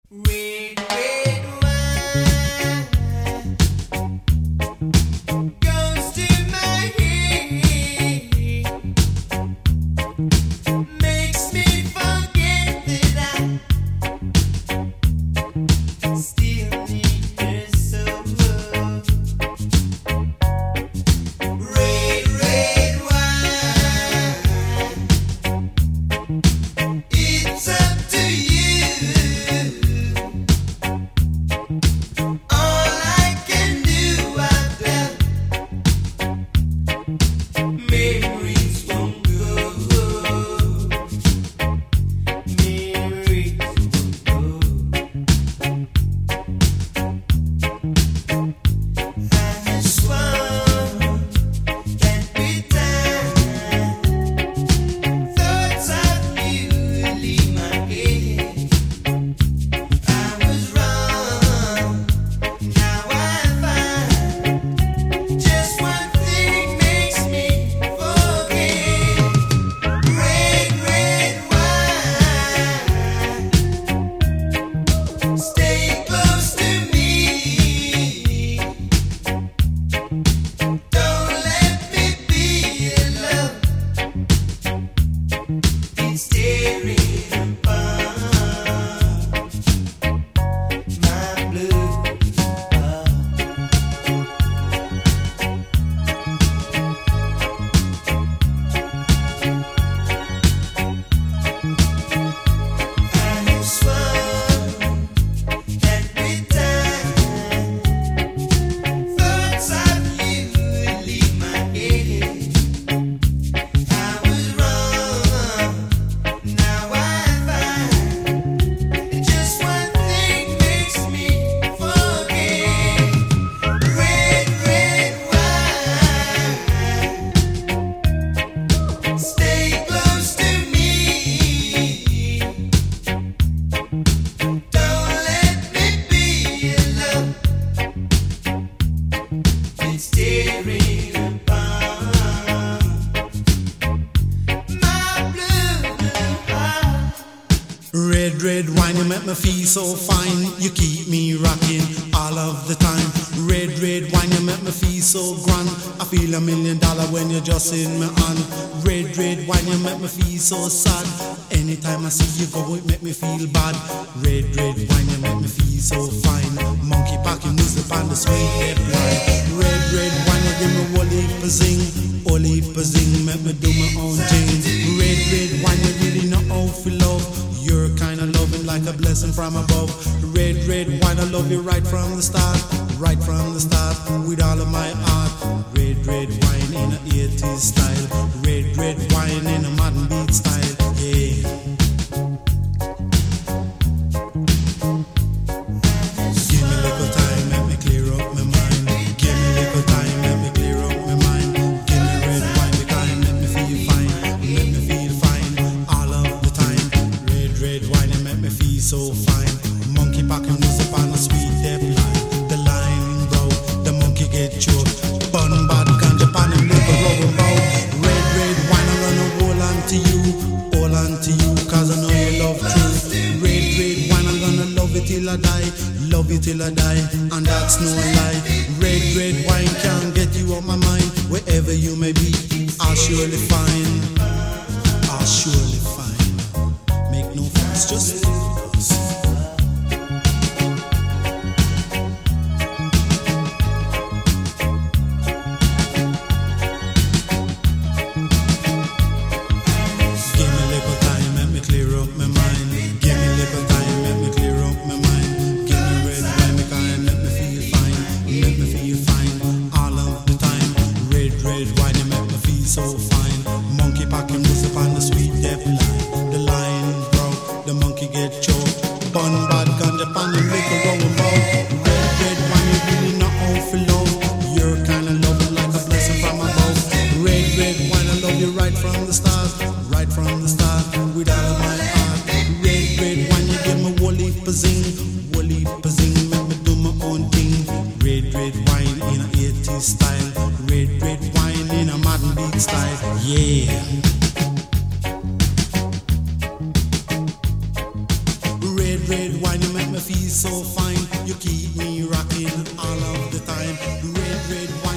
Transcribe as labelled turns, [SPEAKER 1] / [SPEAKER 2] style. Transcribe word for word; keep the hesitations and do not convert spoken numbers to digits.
[SPEAKER 1] Red, red wine goes to my head, makes me forget that I still need her so. Red, red wine, it's up to you.
[SPEAKER 2] Red, red wine, you make me feel so fine. You keep me rocking all of the time. Red, red wine, you make me feel so grand. I feel a million dollar when you're just in my hand. Red, red wine, you make me feel so sad. Anytime I see you go, it make me feel bad. Red, red wine, you make me feel so fine. Monkey packing music on the sweet red wine. Red, red wine, you give me whole heap of zing. Whole heap of zing, make me do my own thing. Red, red wine, you really know how to love. You're kinda loving like a blessing from above. Red, red wine, I love you right from the start. Right from the start, with all of my heart. Red, red wine in a eighties style. Red, red wine in a modern beat style. Yeah. Give me a little time, let me clear up my mind. Give me a little time, let me clear up my mind. Give me red wine, because let me feel fine. Let me feel fine all of the time. Red, red wine, it make me feel so fine. Monkey packing music on a sweet deep line. The line broke, the monkey get choked. Bun bad ganja pan him live a rubber bow. Red, red wine, I'm gonna hold on to you. Hold on to you, cause I know you love truth. Red, red wine, I'm gonna love it till I die. Love you till I die, and that's no lie. Red, red wine can't get you off my mind. Wherever you may be, I'll surely find. I'll surely find. Make no fuss, just live. Give me a little time, let me clear up my mind. Give me a little time, let me clear up my mind. Give me red wine, because let me feel fine. Let me feel fine all of the time. Red, red wine, it make me feel so fine. Monkey packing music on the sweet deep line. The line broke, the monkey get choked. Bun bad ganja pan and make a roll about. Red, red wine, you really know how to love. You're kinda loving like a blessing from above. Red, red wine, I love you right from the start. Right from the start, with all of my heart. Red, red wine, you give me whole heap of zing. Whole heap of zing, make me do my own thing. Red, red wine in a eighties style. Red, red wine in a modern beat style. Yeah. Red, red wine, you make me me feel so fine. You keep me rocking all of the time. Red, red wine.